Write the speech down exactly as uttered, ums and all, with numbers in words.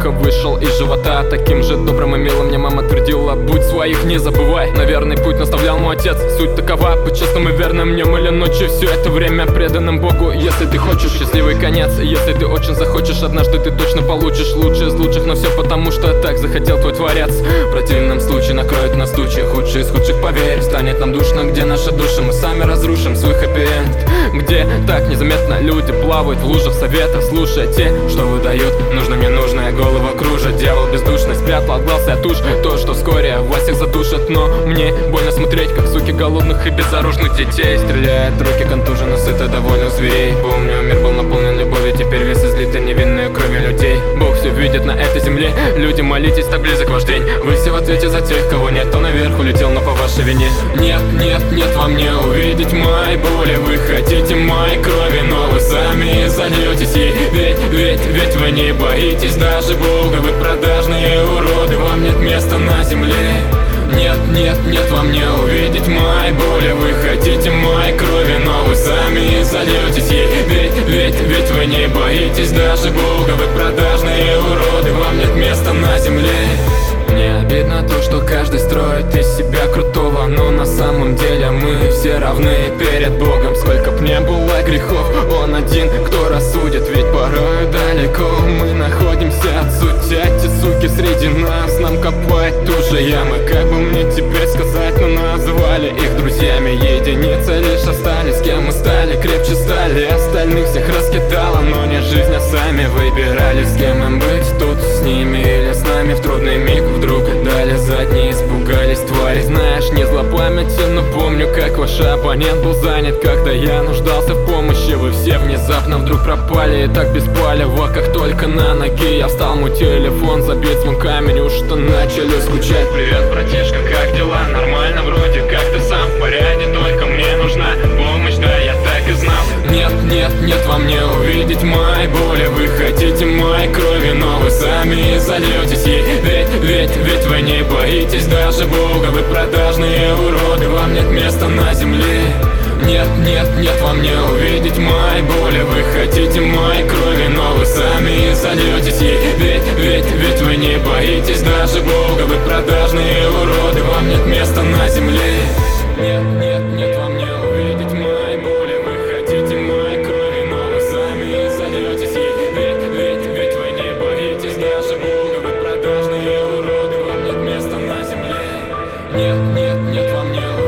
ребенка вышел из живота. Таким же добрым и милым мне мама твердила: будь своих не забывай. На верный путь наставлял мой отец. Суть такова: быть честным и верным днем или ночью, все это время преданным Богу. Если ты хочешь счастливый конец, если ты очень захочешь, однажды ты точно получишь лучшее из лучших. Но все потому, что так захотел твой творец. В противном случае накроет нас тучи. Худший из худших, поверь, станет нам душно. Где наши души, мы сами разрушим свой хэппи-энд. Где так незаметно люди плавают в лужах советов, слушая те, что выдают нужно мне нужное. Голова кружит, дьявол бездушный спрятал от глаз и от уж то, что вскоре вас всех задушит. Но мне больно смотреть, как суки голодных и безоружных детей стреляют руки, контужены, сыты, довольны зверей. Помню, мир был наполнен любовью, теперь весь излит невинной кровью людей. Бог все видит на этой земле, люди, молитесь, так близок ваш день. Вы все в ответе за тех, кого нет, кто наверх улетел, но по вашей вине. Нет, нет, нет вам не увидеть моей боли. Вы хотите моей крови, но вы сами зальетесь ей. Ведь, ведь, ведь вы не боитесь даже Бога. Вы продажные уроды, вам нет места на земле. Нет, нет, нет вам не увидеть моей боли. Вы хотите моей крови, но вы сами зальетесь ей. Ведь, ведь, ведь вы не боитесь даже Бога. Вы продажные уроды, вам нет места на земле. Мне обидно то, что каждый строит из себя крутого, но на самом деле мы все равны перед Богом. Сколько б не было грехов, Он один, кто рассудит. Ведь порой далеко мы находимся от сути. Эти суки среди нас нам копают ту же яму. Как бы мне теперь сказать, но назвали их друзьями. Единицы лишь остались, кем мы стали, крепче стали. Остальных всех раскидало, но не жизнь, а сами выбирали, с кем им быть. Тут с ними или с нами в трудный миг. Вдруг дали задние, испугались твари. Знаешь, не злопамятен, но помню, как ваш абонент был занят, когда я нуждался в помощи. Вы все внезапно вдруг пропали, и так без палева. Как только на ноги я встал, мой телефон забит звонками, неужто начали скучать. Привет, братишка, как дела? Нормально вроде, как ты сам в порядке, только мне нужна помощь, да, я так и знал. Нет, нет, нет вам не увидеть моей боли. Вы хотите моей крови, но вы сами зальетесь ей. Ведь, ведь, ведь вы не боитесь даже Бога. Вы продажные уроды, вам нет места на земле. Нет, нет, нет вам не увидеть моей боли. Вы хотите моей крови, но вы сами зальетесь ей. Ведь, ведь, ведь вы не боитесь даже Бога. Вы продажные уроды, вам нет места на земле. Нет, нет, нет вам не увидеть моей боли. Вы хотите моей крови, но вы сами зальетесь ей. Ведь, ведь, ведь вы не боитесь даже Бога. Вы продажные уроды, вам нет места на земле. Нет, нет, нет вам не увидеть.